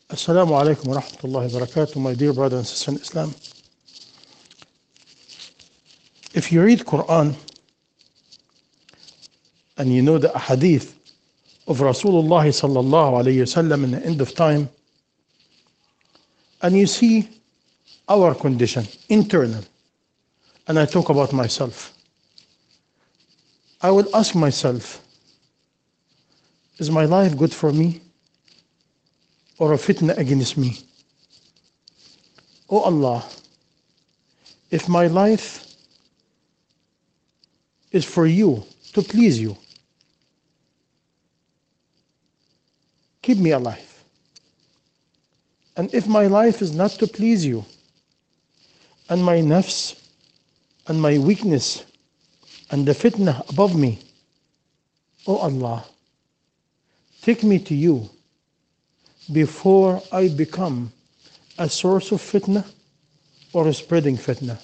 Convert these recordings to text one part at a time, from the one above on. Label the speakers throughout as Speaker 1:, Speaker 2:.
Speaker 1: Assalamu alaikum wa rahmatullahi wa barakatuh, my dear brothers and sisters in Islam. If you read Quran and you know the ahadith of Rasulullah sallallahu alayhi wasallam in the end of time, and you see our condition, internal, and I talk about myself, I will ask myself, is my life good for me or a fitna against me? Oh Allah, if my life is for you, to please you, keep me alive. And if my life is not to please you, and my nafs and my weakness and the fitna above me, oh Allah, take me to you before I become a source of fitna or a spreading fitna.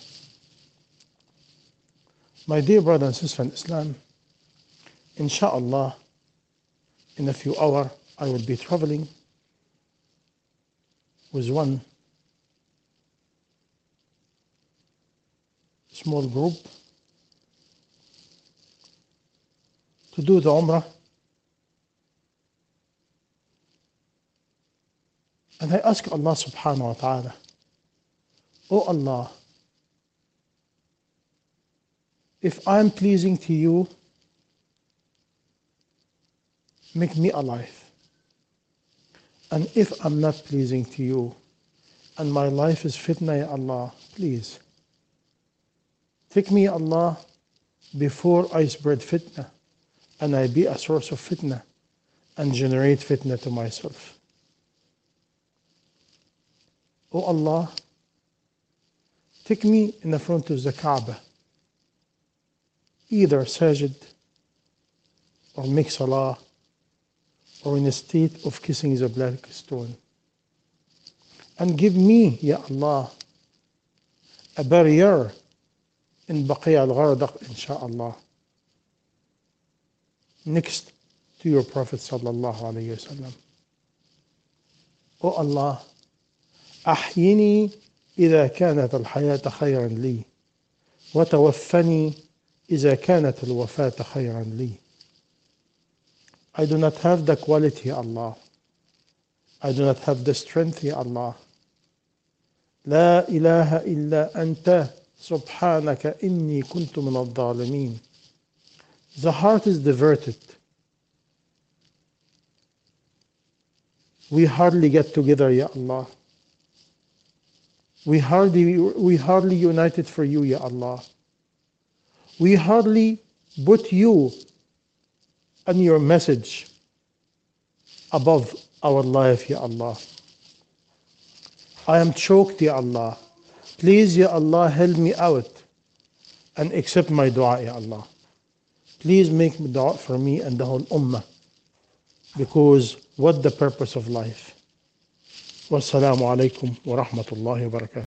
Speaker 1: My dear brothers and sisters in Islam, inshallah, in a few hours I will be traveling with one small group to do the Umrah. And I ask Allah subhanahu wa ta'ala, oh Allah, if I'm pleasing to you, make me alive. And if I'm not pleasing to you, and my life is fitna, ya Allah, please, take me, Allah, before I spread fitna, and I be a source of fitna, and generate fitna to myself. Oh Allah, take me in the front of the Kaaba, either sajid or make salah or in a state of kissing the black stone. And give me, Ya Allah, a barrier in Baqi al-Gharaqad, insha'Allah, next to your Prophet sallallahu alayhi wa sallam. Oh Allah, أحيني إذا كانت الحياة خيرا لي وتوفني إذا كانت الوفاة خيرا لي. I do not have the quality, Ya Allah. I do not have the strength, Ya Allah. لا إله إلا أنت سبحانك إني كنت من الظالمين. The heart is diverted. We hardly get together, Ya Allah. We hardly united for you, Ya Allah. We hardly put you and your message above our life, Ya Allah. I am choked, Ya Allah. Please, Ya Allah, help me out and accept my dua, Ya Allah. Please make dua for me and the whole ummah, because what the purpose of life? Wassalamu alaikum wa rahmatullahi wa barakatuh.